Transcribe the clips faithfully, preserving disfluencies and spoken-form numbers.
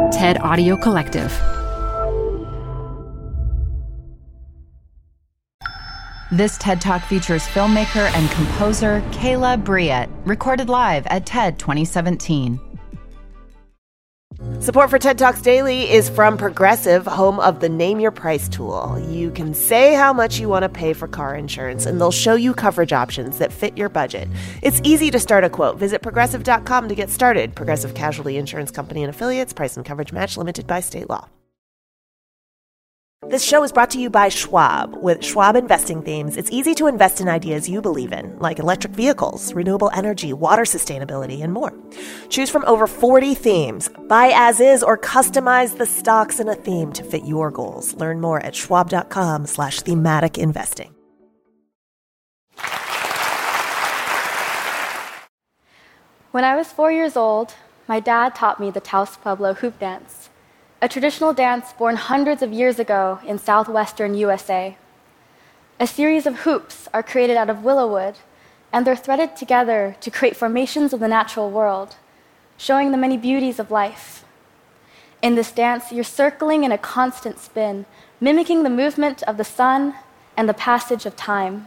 TED Audio Collective. This TED Talk features filmmaker and composer Kayla Briette, recorded live at TED twenty seventeen. Support for TED Talks Daily is from Progressive, home of the Name Your Price tool. You can say how much you want to pay for car insurance, and they'll show you coverage options that fit your budget. It's easy to start a quote. Visit progressive dot com to get started. Progressive Casualty Insurance Company and Affiliates. Price and coverage match limited by state law. This show is brought to you by Schwab. With Schwab Investing Themes, it's easy to invest in ideas you believe in, like electric vehicles, renewable energy, water sustainability, and more. Choose from over forty themes. Buy as is or customize the stocks in a theme to fit your goals. Learn more at schwab.com slash thematic investing. When I was four years old, my dad taught me the Taos Pueblo hoop dance, a traditional dance born hundreds of years ago in southwestern U S A. A series of hoops are created out of willow wood, and they're threaded together to create formations of the natural world, showing the many beauties of life. In this dance, you're circling in a constant spin, mimicking the movement of the sun and the passage of time.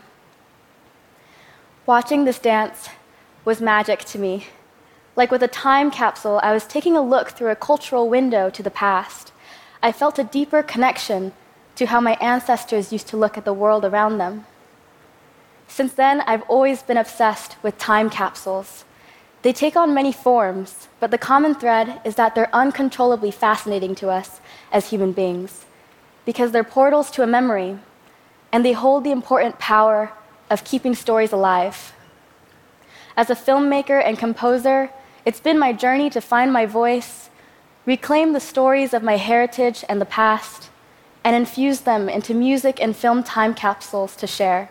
Watching this dance was magic to me. Like with a time capsule, I was taking a look through a cultural window to the past. I felt a deeper connection to how my ancestors used to look at the world around them. Since then, I've always been obsessed with time capsules. They take on many forms, but the common thread is that they're uncontrollably fascinating to us as human beings, because they're portals to a memory, and they hold the important power of keeping stories alive. As a filmmaker and composer, it's been my journey to find my voice, reclaim the stories of my heritage and the past, and infuse them into music and film time capsules to share.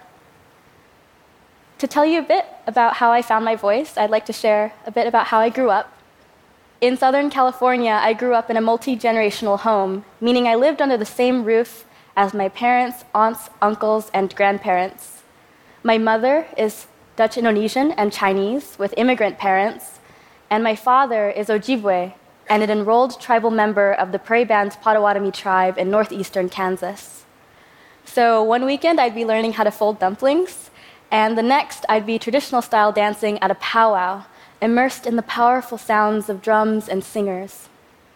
To tell you a bit about how I found my voice, I'd like to share a bit about how I grew up. In Southern California, I grew up in a multi-generational home, meaning I lived under the same roof as my parents, aunts, uncles, and grandparents. My mother is Dutch Indonesian and Chinese with immigrant parents, and my father is Ojibwe and an enrolled tribal member of the Prairie Band Potawatomi tribe in northeastern Kansas. So one weekend I'd be learning how to fold dumplings, and the next I'd be traditional style dancing at a powwow, immersed in the powerful sounds of drums and singers.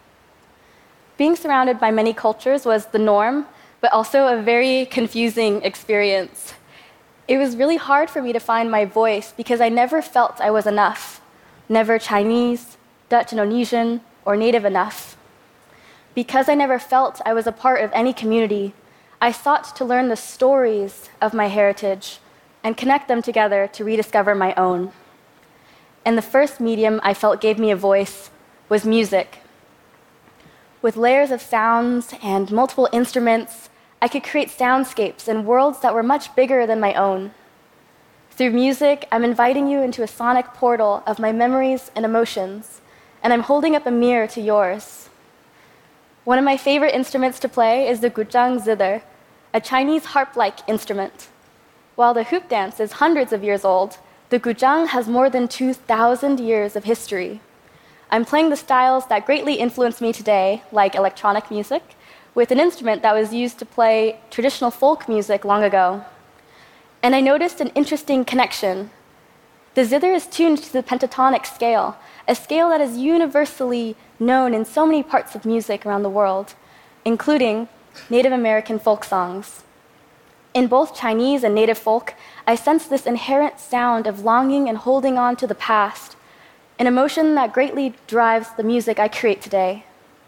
Being surrounded by many cultures was the norm, but also a very confusing experience. It was really hard for me to find my voice because I never felt I was enough. Never Chinese, Dutch Indonesian, or Native enough. Because I never felt I was a part of any community, I sought to learn the stories of my heritage and connect them together to rediscover my own. And the first medium I felt gave me a voice was music. With layers of sounds and multiple instruments, I could create soundscapes and worlds that were much bigger than my own. Through music, I'm inviting you into a sonic portal of my memories and emotions, and I'm holding up a mirror to yours. One of my favorite instruments to play is the guzheng zither, a Chinese harp-like instrument. While the hoop dance is hundreds of years old, the guzheng has more than two thousand years of history. I'm playing the styles that greatly influenced me today, like electronic music, with an instrument that was used to play traditional folk music long ago. And I noticed an interesting connection. The zither is tuned to the pentatonic scale, a scale that is universally known in so many parts of music around the world, including Native American folk songs. In both Chinese and Native folk, I sense this inherent sound of longing and holding on to the past, an emotion that greatly drives the music I create today.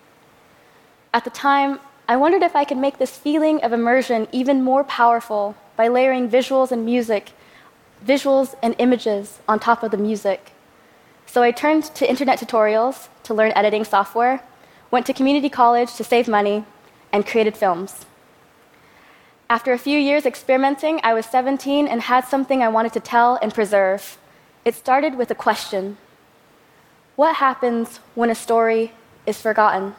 At the time, I wondered if I could make this feeling of immersion even more powerful by layering visuals and music, visuals and images on top of the music. So I turned to internet tutorials to learn editing software, went to community college to save money, and created films. After a few years experimenting, I was seventeen and had something I wanted to tell and preserve. It started with a question. What happens when a story is forgotten?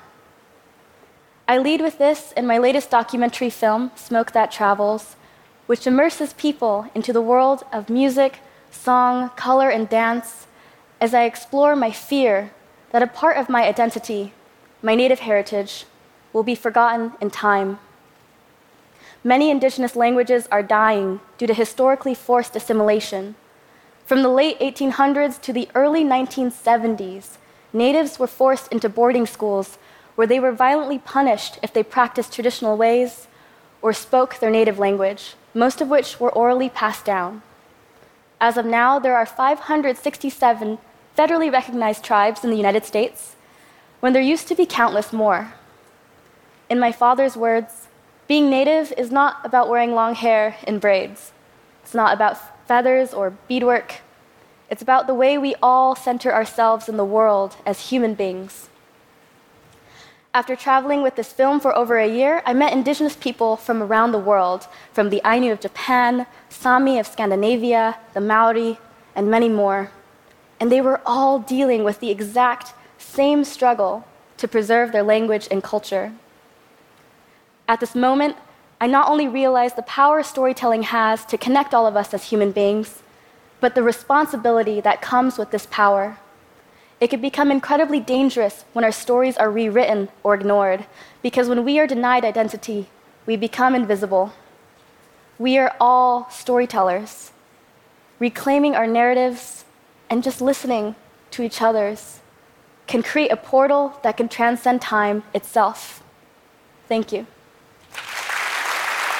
I lead with this in my latest documentary film, Smoke That Travels, which immerses people into the world of music, song, color, and dance as I explore my fear that a part of my identity, my native heritage, will be forgotten in time. Many indigenous languages are dying due to historically forced assimilation. From the late eighteen hundreds to the early nineteen seventies, natives were forced into boarding schools where they were violently punished if they practiced traditional ways or spoke their native language, most of which were orally passed down. As of now, there are five hundred sixty-seven federally recognized tribes in the United States, when there used to be countless more. In my father's words, being native is not about wearing long hair in braids. It's not about feathers or beadwork. It's about the way we all center ourselves in the world as human beings. After traveling with this film for over a year, I met indigenous people from around the world, from the Ainu of Japan, Sami of Scandinavia, the Maori, and many more. And they were all dealing with the exact same struggle to preserve their language and culture. At this moment, I not only realized the power storytelling has to connect all of us as human beings, but the responsibility that comes with this power. It can become incredibly dangerous when our stories are rewritten or ignored, because when we are denied identity, we become invisible. We are all storytellers. Reclaiming our narratives and just listening to each other's can create a portal that can transcend time itself. Thank you.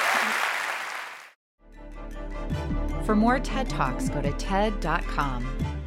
For more TED Talks, go to T E D dot com.